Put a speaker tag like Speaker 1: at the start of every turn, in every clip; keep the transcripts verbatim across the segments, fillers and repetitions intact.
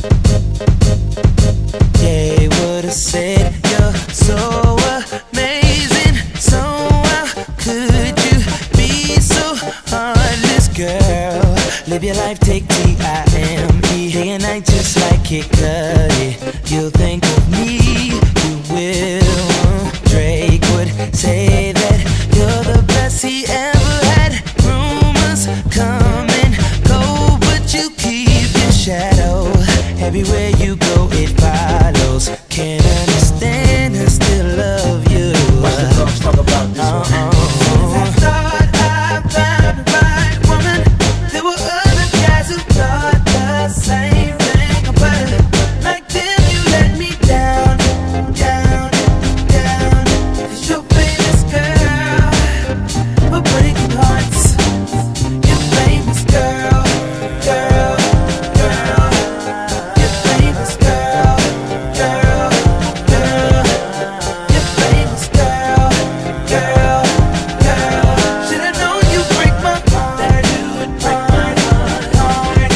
Speaker 1: They would've said you're so amazing. So how could you be so heartless, girl? Live your life, take T I M E. Day and night just like Kid Cudi. You'll think of me, you will. Drake would say that you're the best he ever had. Rumors come and go, but you keep your shadow. Everywhere you go it follows. Can't understand and still love you.
Speaker 2: Watch the dogs talk about this one.
Speaker 1: Uh-uh. I thought I found the right woman. There were other guys who thought the same thing about her. Like them you let me down, down, down. 'Cause you're famous, girl, for breaking hearts. You're famous, girl, girl, girl. You're famous, girl, girl, girl. You're famous, girl, girl, girl. Should've known you'd break my heart. That you would break my heart.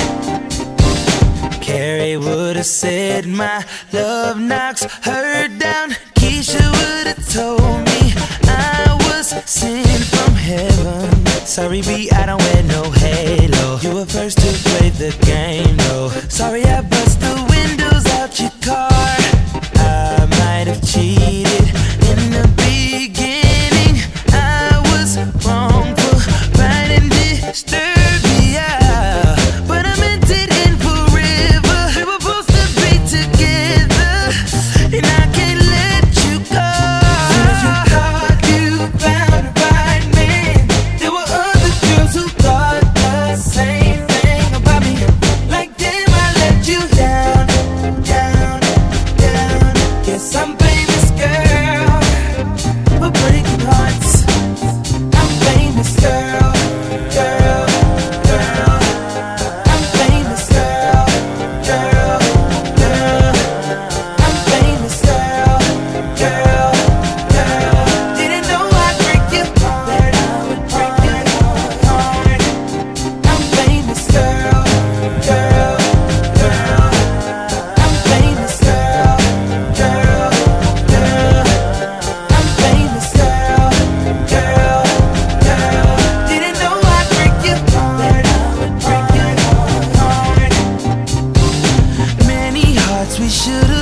Speaker 1: Carrie would've said my love knocks her down. Keisha would've told me I was sent from heaven. Sorry, B, I don't wear no halo. You were first to play the game, though. Sorry, I bust the windows out your car. I might have cheated in the beginning. I was wrong for writing Disturbia, but I meant it in forever. We were supposed to be together, and I can't let you go. Since you thought you found the right man, there were other girls who thought the same thing about me. Like them, I let you down, down, down. Yes, I'm famous, girl, for breaking hearts. I'm famous, girl, girl, girl. I'm famous, girl, girl, girl. I'm famous, girl, girl, girl. Didn't know I'd break your heart, that I would break your heart. I'm famous, girl, girl, girl. I'm famous, girl, girl, girl. I'm famous, girl, girl, girl. Didn't know I'd break your heart, that I would break your heart. Many hearts we should've